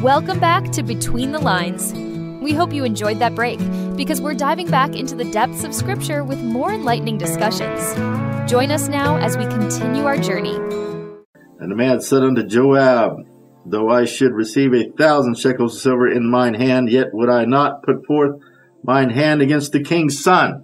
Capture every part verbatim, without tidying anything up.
Welcome back to Between the Lines. We hope you enjoyed that break, because we're diving back into the depths of Scripture with more enlightening discussions. Join us now as we continue our journey. And the man said unto Joab, Though I should receive a thousand shekels of silver in mine hand, yet would I not put forth mine hand against the king's son.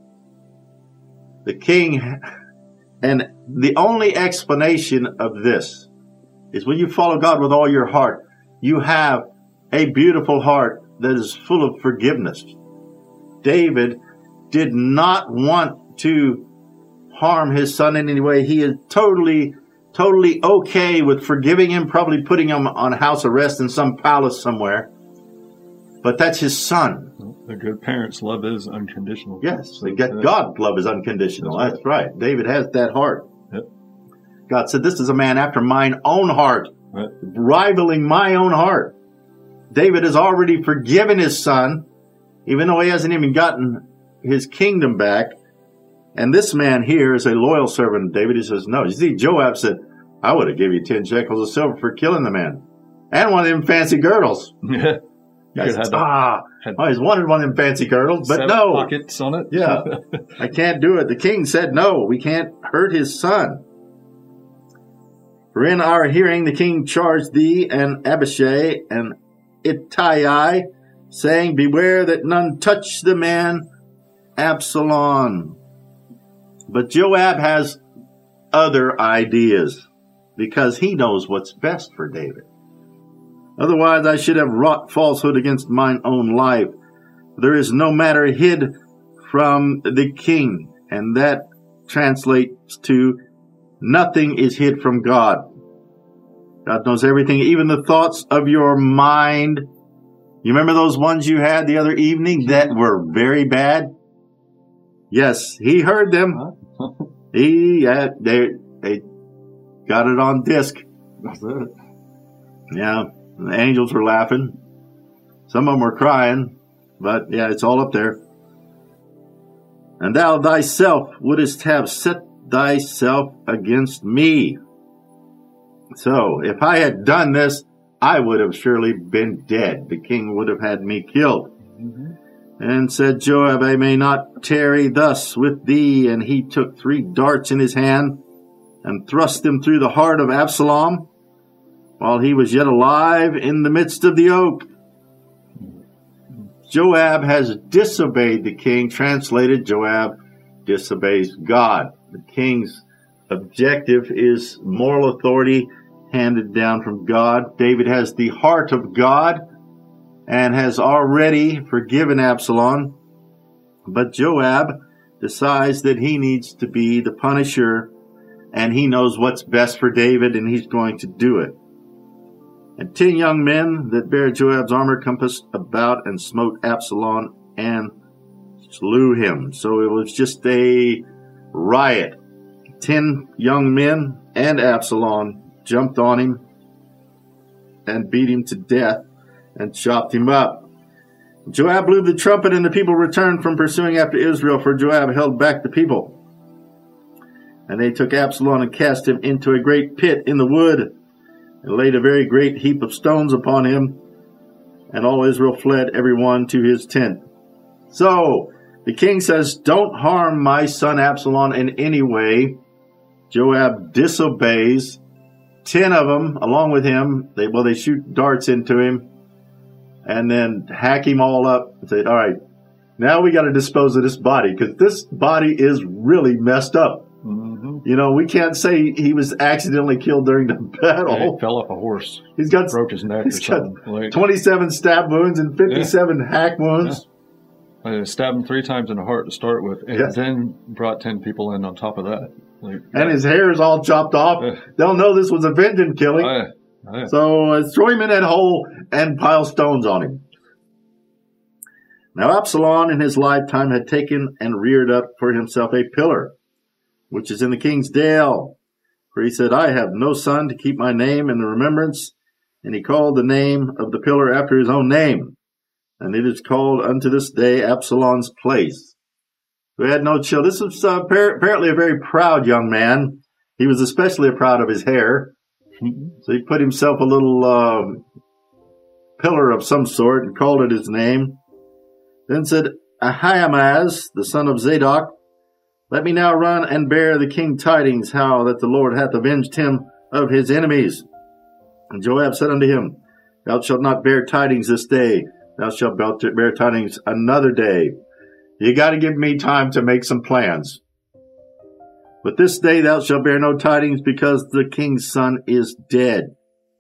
The king, and the only explanation of this is when you follow God with all your heart, you have a beautiful heart that is full of forgiveness. David did not want to harm his son in any way. He is totally, totally okay with forgiving him, probably putting him on house arrest in some palace somewhere. But that's his son. A good parent's love is unconditional. Yes, they get God's love is unconditional. That's right. That's right. David has that heart. Yep. God said, this is a man after mine own heart, right, rivaling my own heart. David has already forgiven his son, even though he hasn't even gotten his kingdom back. And this man here is a loyal servant of David. He says, no. You see, Joab said, I would have given you ten shekels of silver for killing the man. And one of them fancy girdles. Yeah. I said, ah, I always wanted one of them fancy girdles, but no. Pockets on it. Yeah, I can't do it. The king said, no, we can't hurt his son. For in our hearing the king charged thee and Abishai and Ittai, saying, beware that none touch the man Absalom. But Joab has other ideas, because he knows what's best for David. Otherwise I should have wrought falsehood against mine own life. There is no matter hid from the king, and that translates to nothing is hid from God. God knows everything, even the thoughts of your mind. You remember those ones you had the other evening that were very bad? Yes, he heard them. He had, they, they got it on disc. That's it. Yeah, the angels were laughing. Some of them were crying, but yeah, it's all up there. And thou thyself wouldest have set thyself against me. So, if I had done this, I would have surely been dead. The king would have had me killed. Mm-hmm. And said Joab, I may not tarry thus with thee. And he took three darts in his hand and thrust them through the heart of Absalom while he was yet alive in the midst of the oak. Joab has disobeyed the king. Translated, Joab disobeys God. The king's objective is moral authority handed down from God. David has the heart of God and has already forgiven Absalom. But Joab decides that he needs to be the punisher, and he knows what's best for David, and he's going to do it. And ten young men that bare Joab's armor compassed about and smote Absalom and slew him. So it was just a riot. Ten young men and Absalom jumped on him and beat him to death and chopped him up. Joab blew the trumpet, and the people returned from pursuing after Israel, for Joab held back the people. And they took Absalom and cast him into a great pit in the wood, and laid a very great heap of stones upon him, and all Israel fled, every one to his tent. So the king says, don't harm my son Absalom in any way. Joab disobeys. Ten of them, along with him, they well, they shoot darts into him, and then hack him all up and say, all right, now we got to dispose of this body, because this body is really messed up. Mm-hmm. You know, we can't say he was accidentally killed during the battle. Yeah, he fell off a horse. He's got broke his neck. He's or got something. Like, twenty-seven stab wounds and fifty-seven yeah. hack wounds. Yeah. I stabbed him three times in the heart to start with, and yes. then brought ten people in on top of that. Like, and yeah. his hair is all chopped off. Yeah. They'll know this was a vengeance killing. Oh, yeah. Oh, yeah. So uh, throw him in that hole and pile stones on him. Now Absalom in his lifetime had taken and reared up for himself a pillar, which is in the king's dale. For he said, I have no son to keep my name in the remembrance. And he called the name of the pillar after his own name. And it is called unto this day Absalom's place. Who had no children. This was uh, apparently a very proud young man. He was especially proud of his hair. So he put himself a little uh, pillar of some sort, and called it his name. Then said Ahimaaz, the son of Zadok, Let me now run and bear the king tidings, how that the Lord hath avenged him of his enemies. And Joab said unto him, Thou shalt not bear tidings this day, thou shalt bear tidings another day. You got to give me time to make some plans. But this day thou shalt bear no tidings, because the king's son is dead.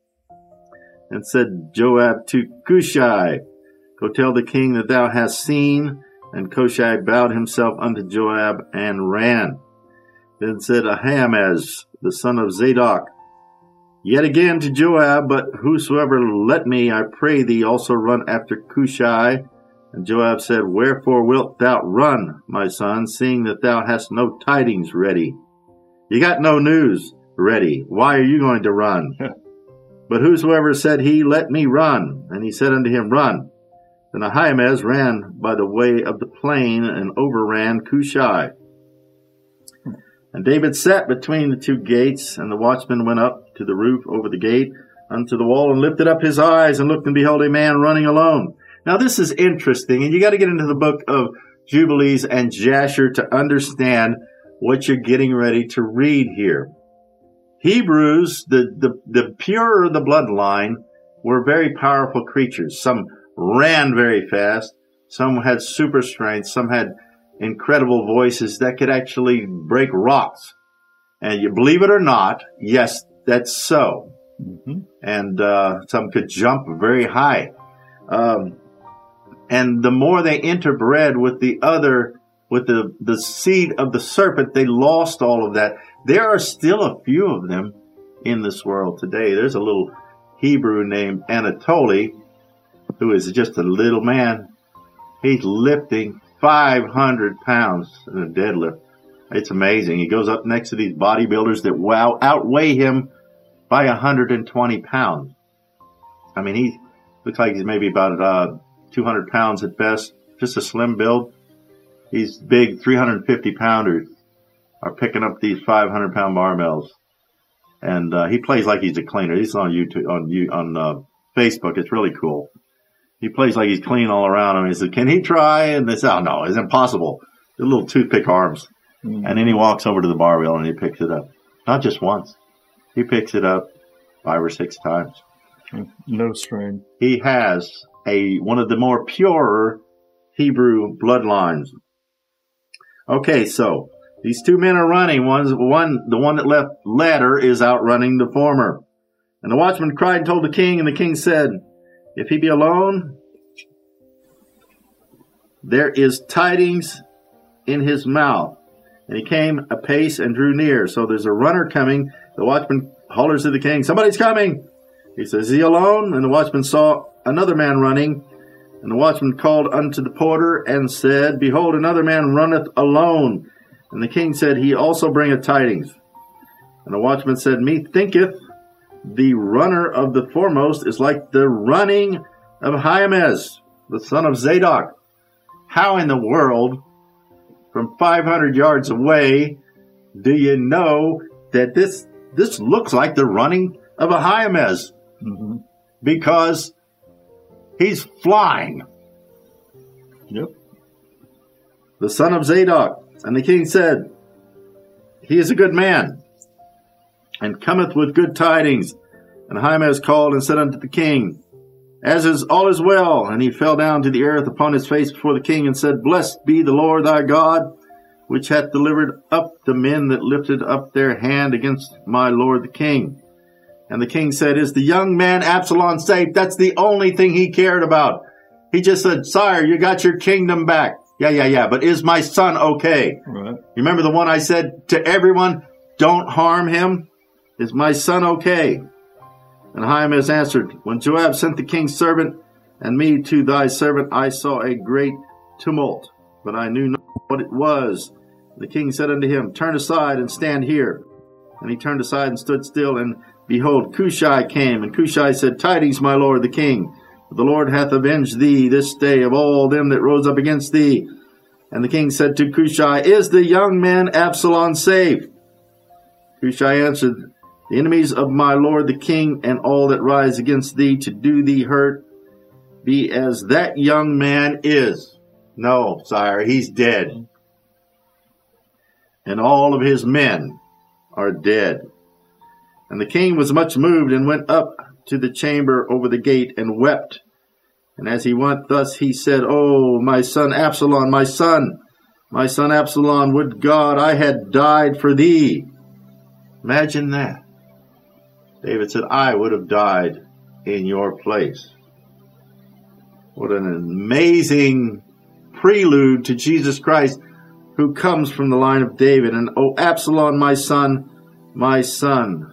And said Joab to Cushai, Go tell the king that thou hast seen. And Cushai bowed himself unto Joab and ran. Then said Ahimaaz, the son of Zadok, Yet again to Joab, but whosoever let me, I pray thee, also run after Cushai. And Joab said, Wherefore wilt thou run, my son, seeing that thou hast no tidings ready? You got no news ready. Why are you going to run? But whosoever, said he, Let me run. And he said unto him, Run. Then Ahimaaz ran by the way of the plain, and overran Cushai. And David sat between the two gates, and the watchman went up to the roof over the gate unto the wall, and lifted up his eyes, and looked, and beheld a man running alone. Now this is interesting, and you got to get into the book of Jubilees and Jasher to understand what you're getting ready to read here. Hebrews, the, the, the purer the bloodline, were very powerful creatures. Some ran very fast. Some had super strength. Some had incredible voices that could actually break rocks. And you believe it or not, yes, that's so. Mm-hmm. And uh, some could jump very high. Um, and the more they interbred with the other, with the, the seed of the serpent, they lost all of that. There are still a few of them in this world today. There's a little Hebrew named Anatoly, who is just a little man. He's lifting five hundred pounds in a deadlift. It's amazing. He goes up next to these bodybuilders that wow outweigh him by one hundred twenty pounds. I mean, he looks like he's maybe about uh, two hundred pounds at best. Just a slim build. These big three hundred fifty pounders are picking up these five hundred pound barbells. And uh, he plays like he's a cleaner. He's on YouTube, on on uh, Facebook. It's really cool. He plays like he's clean all around him. He said, Can he try? And they said, Oh, no, it's impossible. The little toothpick arms. Mm-hmm. And then he walks over to the barbell and he picks it up. Not just once. He picks it up five or six times. No strain. He has a one of the more purer Hebrew bloodlines. Okay, so these two men are running. One's, one, the one that left latter is outrunning the former. And the watchman cried and told the king, and the king said, If he be alone, there is tidings in his mouth. And he came apace and drew near. So there's a runner coming. The watchman hollers to the king, Somebody's coming. He says, Is he alone? And the watchman saw another man running. And the watchman called unto the porter and said, Behold, another man runneth alone. And the king said, He also bringeth tidings. And the watchman said, Methinketh the runner of the foremost is like the running of Ahimaaz, the son of Zadok. How in the world, from five hundred yards away, do you know that this this looks like the running of Ahimaaz? Mm-hmm. Because he's flying. Yep. The son of Zadok. And the king said, He is a good man, and cometh with good tidings. And Ahimaaz called and said unto the king, As is all is well. And he fell down to the earth upon his face before the king, and said, Blessed be the Lord thy God, which hath delivered up the men that lifted up their hand against my lord the king. And the king said, Is the young man Absalom safe? That's the only thing he cared about. He just said, Sire, you got your kingdom back. Yeah, yeah, yeah. But is my son okay? Right. You remember the one I said to everyone, Don't harm him? Is my son okay? And Ahimaaz answered, When Joab sent the king's servant and me to thy servant, I saw a great tumult, but I knew not what it was. And the king said unto him, Turn aside and stand here. And he turned aside and stood still, and behold, Cushai came. And Cushai said, Tidings, my lord the king. The Lord hath avenged thee this day of all them that rose up against thee. And the king said to Cushai, Is the young man Absalom safe? Cushai answered, The enemies of my lord the king, and all that rise against thee to do thee hurt, be as that young man is. No, sire, he's dead. And all of his men are dead. And the king was much moved and went up to the chamber over the gate and wept. And as he went thus, he said, Oh, my son Absalom, my son, my son Absalom, would God I had died for thee. Imagine that. David said, I would have died in your place. What an amazing prelude to Jesus Christ, who comes from the line of David. And, oh, Absalom, my son, my son.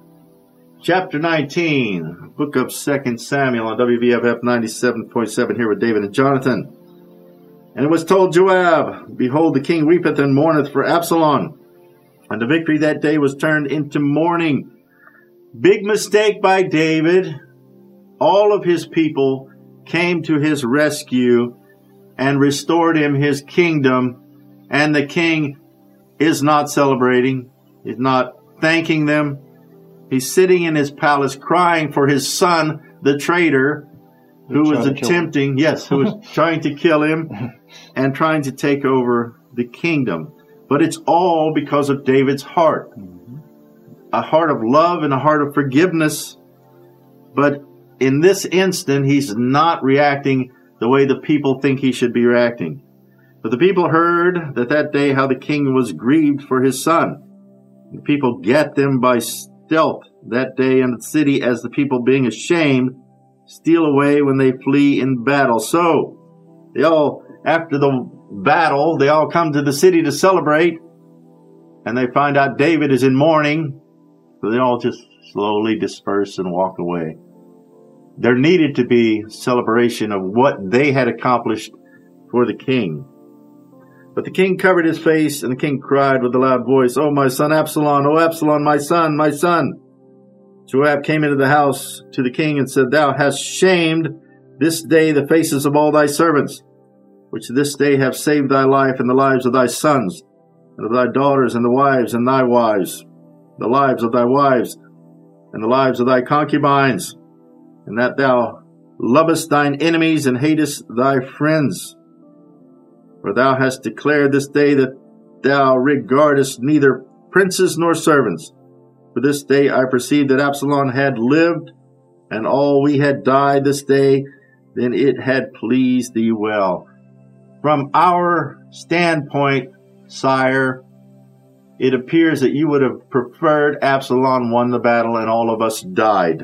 Chapter nineteen, book of Second Samuel on W V F F ninety-seven point seven here with David and Jonathan. And it was told Joab, Behold, the king weepeth and mourneth for Absalom. And the victory that day was turned into mourning. Big mistake by David. All of his people came to his rescue and restored him his kingdom. And the king is not celebrating. He's not thanking them. He's sitting in his palace crying for his son, the traitor, who was attempting, yes, who was trying to kill him and trying to take over the kingdom. But it's all because of David's heart. A heart of love and a heart of forgiveness. But in this instant, he's not reacting the way the people think he should be reacting. But the people heard that that day how the king was grieved for his son. The people get them by stealth that day in the city, as the people, being ashamed, steal away when they flee in battle. So they all, after the battle, they all come to the city to celebrate, and they find out David is in mourning. So they all just slowly disperse and walk away. There needed to be celebration of what they had accomplished for the king. But the king covered his face, and the king cried with a loud voice, Oh, my son Absalom, O Absalom, my son, my son. Joab came into the house to the king and said, Thou hast shamed this day the faces of all thy servants, which this day have saved thy life and the lives of thy sons, and of thy daughters, and the wives and thy wives, the lives of thy wives, and the lives of thy concubines, and that thou lovest thine enemies and hatest thy friends. For thou hast declared this day that thou regardest neither princes nor servants. For this day I perceived that Absalom had lived, and all we had died this day, then it had pleased thee well. From our standpoint, sire, it appears that you would have preferred Absalom won the battle and all of us died.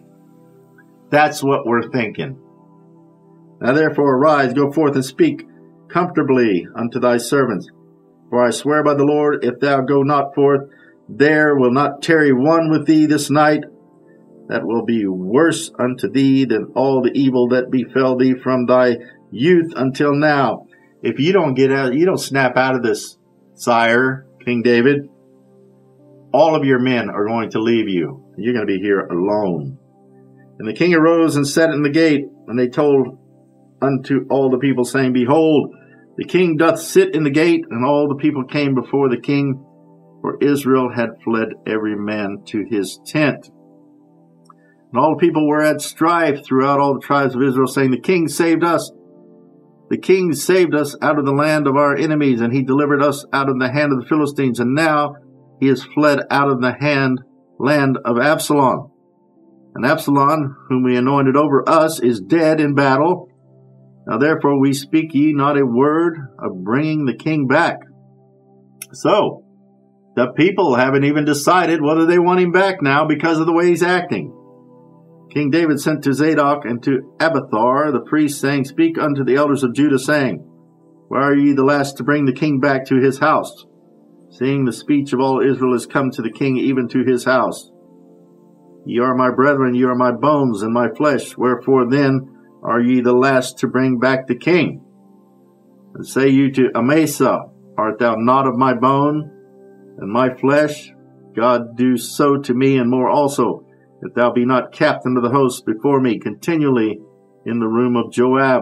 That's what we're thinking. Now therefore arise, go forth and speak comfortably unto thy servants. For I swear by the Lord, if thou go not forth, there will not tarry one with thee this night that will be worse unto thee than all the evil that befell thee from thy youth until now. If you don't get out, you don't snap out of this, sire, King David, all of your men are going to leave you. You're going to be here alone. And the king arose and sat in the gate, and they told unto all the people, saying, Behold, the king doth sit in the gate. And all the people came before the king, for Israel had fled every man to his tent. And all the people were at strife throughout all the tribes of Israel, saying, The king saved us. The king saved us out of the land of our enemies, and he delivered us out of the hand of the Philistines. And now he is fled out of the hand land of Absalom. And Absalom, whom we anointed over us, is dead in battle. Now therefore we speak ye not a word of bringing the king back. So, the people haven't even decided whether they want him back now because of the way he's acting. King David sent to Zadok and to Abiathar the priest, saying, Speak unto the elders of Judah, saying, Why are ye the last to bring the king back to his house? Seeing the speech of all Israel is come to the king, even to his house. Ye are my brethren, ye are my bones and my flesh. Wherefore then are ye the last to bring back the king? And say you to Amasa, Art thou not of my bone and my flesh? God do so to me, and more also, if thou be not captain of the host before me continually in the room of Joab.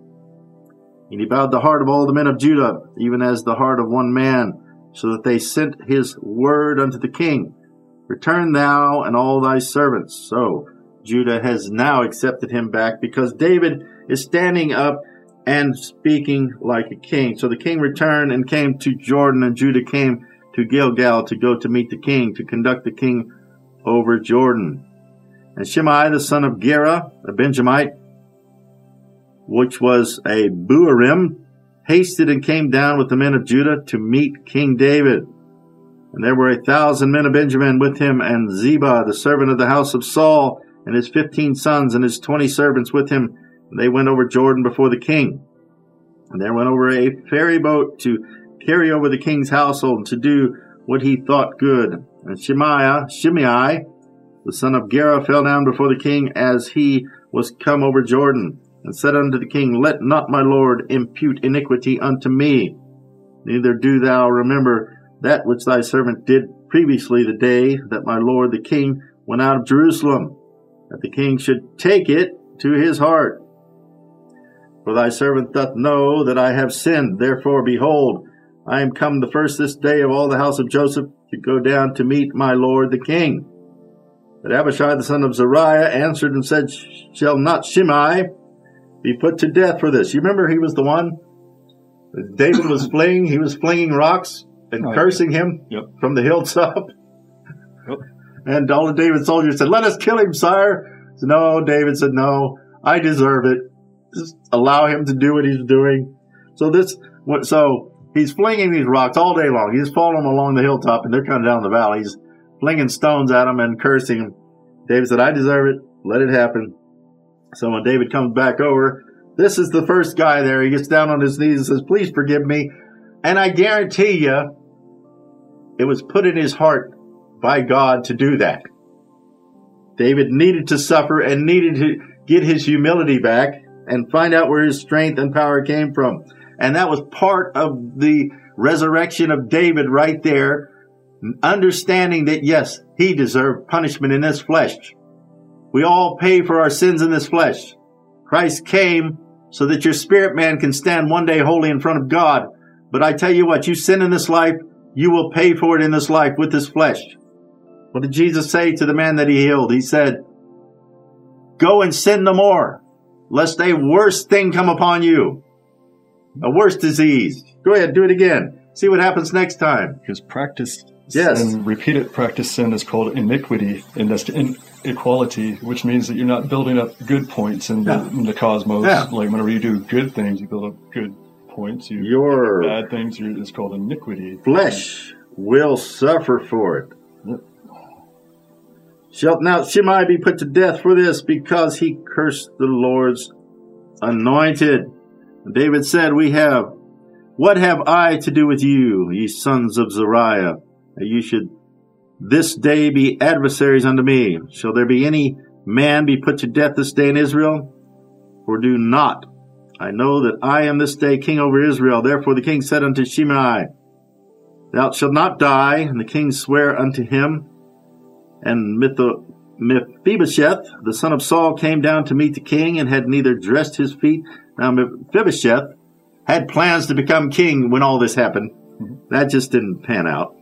And he bowed the heart of all the men of Judah, even as the heart of one man, so that they sent his word unto the king, Return thou and all thy servants. So Judah has now accepted him back because David is standing up and speaking like a king. So the king returned and came to Jordan, and Judah came to Gilgal to go to meet the king, to conduct the king over Jordan. And Shimei, the son of Gera, a Benjamite, which was a Buarim, hasted and came down with the men of Judah to meet King David. And there were a thousand men of Benjamin with him, and Ziba, the servant of the house of Saul, and his fifteen sons and his twenty servants with him. And they went over Jordan before the king. And there went over a ferry boat to carry over the king's household and to do what he thought good. And Shemaiah, Shimei, the son of Gera, fell down before the king as he was come over Jordan, and said unto the king, Let not my lord impute iniquity unto me, neither do thou remember that which thy servant did previously the day that my lord the king went out of Jerusalem, that the king should take it to his heart. For thy servant doth know that I have sinned. Therefore, behold, I am come the first this day of all the house of Joseph to go down to meet my lord the king. But Abishai the son of Zeruiah answered and said, Shall not Shimei be put to death for this? You remember he was the one David was fleeing. He was flinging rocks and oh, cursing him yep. from the hilltop. Yep. And all of David's soldiers said, Let us kill him, sire. So, no, David said, No, I deserve it. Just allow him to do what he's doing. So this, so he's flinging these rocks all day long. He's following them along the hilltop, and they're coming down the valley. He's flinging stones at him and cursing him. David said, I deserve it. Let it happen. So when David comes back over, this is the first guy there. He gets down on his knees and says, Please forgive me. And I guarantee you, it was put in his heart by God to do that. David needed to suffer and needed to get his humility back and find out where his strength and power came from. And that was part of the resurrection of David right there, understanding that, yes, he deserved punishment in this flesh. We all pay for our sins in this flesh. Christ came so that your spirit man can stand one day holy in front of God. But I tell you what, you sin in this life, you will pay for it in this life with this flesh. What did Jesus say to the man that he healed? He said, Go and sin no more, lest a worse thing come upon you. A worse disease. Go ahead, do it again. See what happens next time. Because practice yes. and repeated practice sin is called iniquity, and that's inequality, which means that you're not building up good points in the, yeah. in the cosmos. Yeah. Like whenever you do good things, you build up good points. You Your bad things, it's called iniquity. Flesh will suffer for it. Yep. Shall now Shimei be put to death for this, because he cursed the Lord's anointed? And David said, We have, what have I to do with you, ye sons of Zeruiah, that you should this day be adversaries unto me? Shall there be any man be put to death this day in Israel? For do not. I know that I am this day king over Israel. Therefore the king said unto Shimei, Thou shalt not die. And the king sware unto him. And Mephibosheth, the son of Saul, came down to meet the king, and had neither dressed his feet. Now Mephibosheth had plans to become king when all this happened. That just didn't pan out.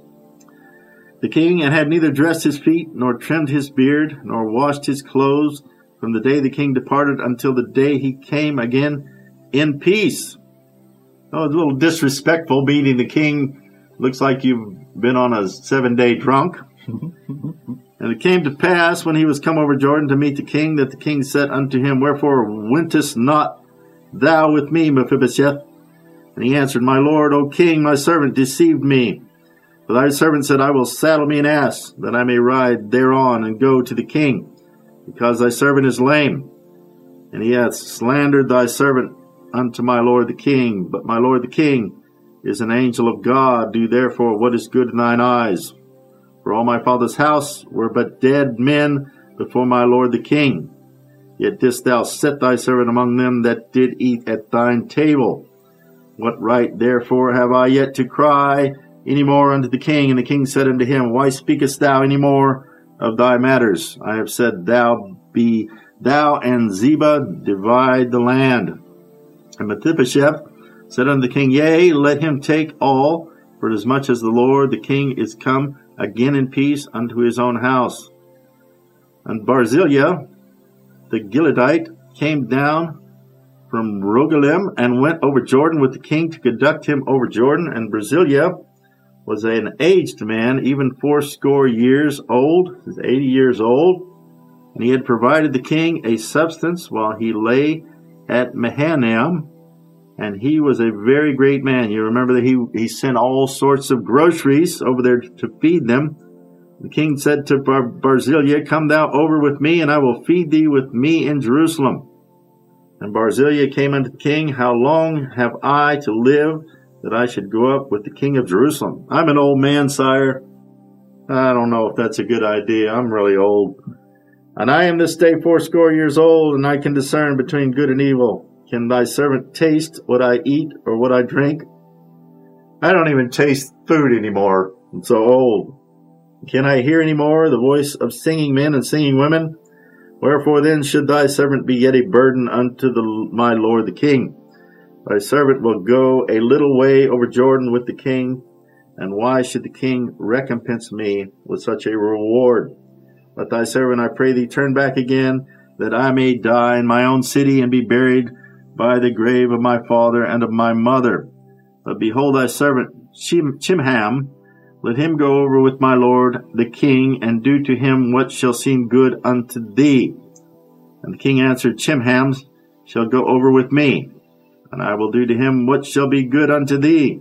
The king and had neither dressed his feet, nor trimmed his beard, nor washed his clothes, from the day the king departed until the day he came again in peace. Oh, it's a little disrespectful meeting the king. Looks like you've been on a seven-day drunk. And it came to pass, when he was come over Jordan to meet the king, that the king said unto him, Wherefore wentest not thou with me, Mephibosheth? And he answered, My lord, O king, my servant deceived me. For thy servant said, I will saddle me an ass, that I may ride thereon and go to the king, because thy servant is lame. And he hath slandered thy servant unto my lord the king. But my lord the king is an angel of God. Do therefore what is good in thine eyes. For all my father's house were but dead men before my lord the king. Yet didst thou set thy servant among them that did eat at thine table. What right therefore have I yet to cry any more unto the king? And the king said unto him, Why speakest thou any more of thy matters? I have said, Thou be thou and Ziba divide the land. And Mephibosheth said unto the king, Yea, let him take all, for as much as the Lord the king is come again in peace unto his own house. And Barzillai, the Gileadite, came down from Rogelim and went over Jordan with the king to conduct him over Jordan. And Barzillai was an aged man, even fourscore years old, he was eighty years old, and he had provided the king a substance while he lay at Mahanaim, and he was a very great man. You remember that he, he sent all sorts of groceries over there to feed them. The king said to Bar- Barzillai, "Come thou over with me, and I will feed thee with me in Jerusalem." And Barzillai came unto the king, "How long have I to live, that I should go up with the king of Jerusalem? I'm an old man, sire." I don't know if that's a good idea. I'm really old. "And I am this day fourscore years old, and I can discern between good and evil. Can thy servant taste what I eat or what I drink? I don't even taste food anymore. I'm so old. Can I hear any more the voice of singing men and singing women? Wherefore then should thy servant be yet a burden unto the, my lord the king? Thy servant will go a little way over Jordan with the king, and why should the king recompense me with such a reward? Let thy servant, I pray thee, turn back again, that I may die in my own city and be buried by the grave of my father and of my mother. But behold thy servant Chim- Chimham, let him go over with my lord the king, and do to him what shall seem good unto thee." And the king answered, "Chimham shall go over with me, and I will do to him what shall be good unto thee."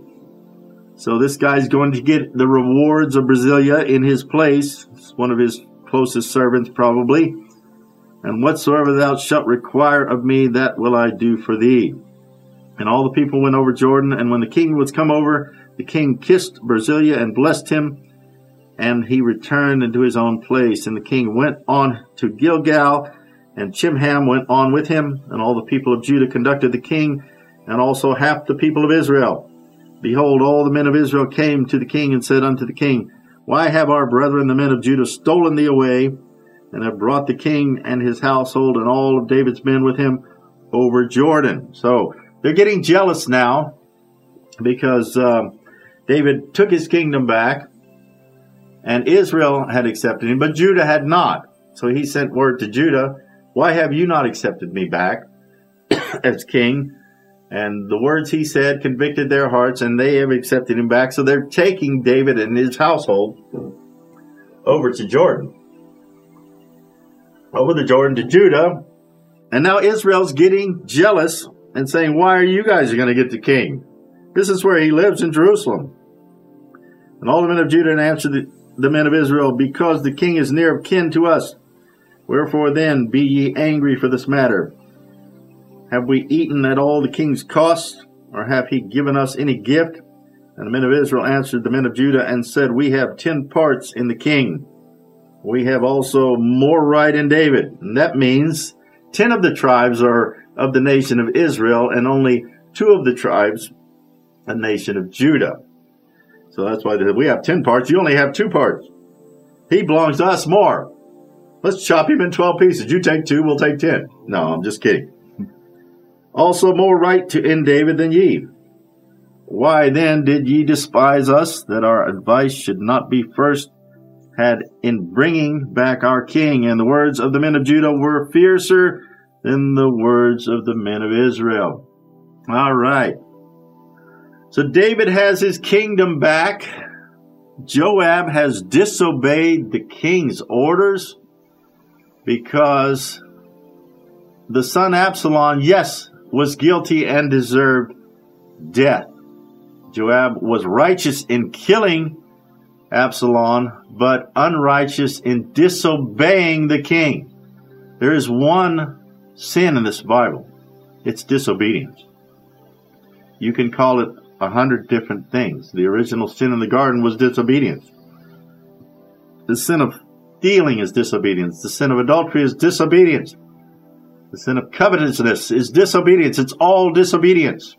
So this guy's going to get the rewards of Barzillai in his place. It's one of his closest servants probably. "And whatsoever thou shalt require of me, that will I do for thee." And all the people went over Jordan, and when the king was come over, the king kissed Barzillai and blessed him, and he returned into his own place. And the king went on to Gilgal, and Chimham went on with him, and all the people of Judah conducted the king, and also half the people of Israel. Behold, all the men of Israel came to the king and said unto the king, "Why have our brethren the men of Judah stolen thee away, and have brought the king and his household and all of David's men with him over Jordan?" So they're getting jealous now because uh, David took his kingdom back, and Israel had accepted him, but Judah had not. So he sent word to Judah, "Why have you not accepted me back as king?" And the words he said convicted their hearts, and they have accepted him back. So they're taking David and his household over to Jordan. Over the Jordan to Judah. And now Israel's getting jealous and saying, "Why are you guys going to get the king? This is where he lives, in Jerusalem." And all the men of Judah answered the, the men of Israel, "Because the king is near of kin to us. Wherefore then be ye angry for this matter? Have we eaten at all the king's cost, or hath he given us any gift?" And the men of Israel answered the men of Judah and said, "We have ten parts in the king. We have also more right in David." And that means ten of the tribes are of the nation of Israel, and only two of the tribes a nation of Judah. So that's why they said, "We have ten parts, you only have two parts. He belongs to us more. Let's chop him in twelve pieces. You take two, we'll take ten." No, I'm just kidding. "Also more right to in David than ye. Why then did ye despise us, that our advice should not be first had in bringing back our king?" And the words of the men of Judah were fiercer than the words of the men of Israel. All right. So David has his kingdom back. Joab has disobeyed the king's orders because the son Absalom, yes, was guilty and deserved death. Joab was righteous in killing Absalom, but unrighteous in disobeying the king. There is one sin in this Bible. It's disobedience. You can call it a hundred different things. The original sin in the garden was disobedience. The sin of stealing is disobedience. The sin of adultery is disobedience. The sin of covetousness is disobedience. It's all disobedience.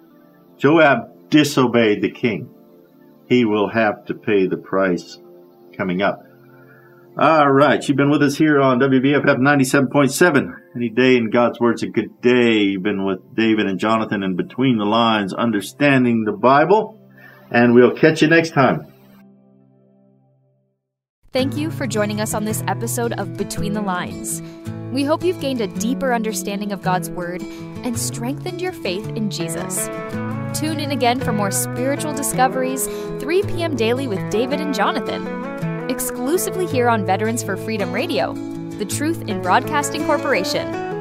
Joab disobeyed the king. He will have to pay the price coming up. All right. You've been with us here on W B F F ninety-seven point seven. Any day in God's Word's a good day. You've been with David and Jonathan and Between the Lines, understanding the Bible. And we'll catch you next time. Thank you for joining us on this episode of Between the Lines. We hope you've gained a deeper understanding of God's Word and strengthened your faith in Jesus. Tune in again for more spiritual discoveries, three p.m. daily with David and Jonathan, exclusively here on Veterans for Freedom Radio, the Truth in Broadcasting Corporation.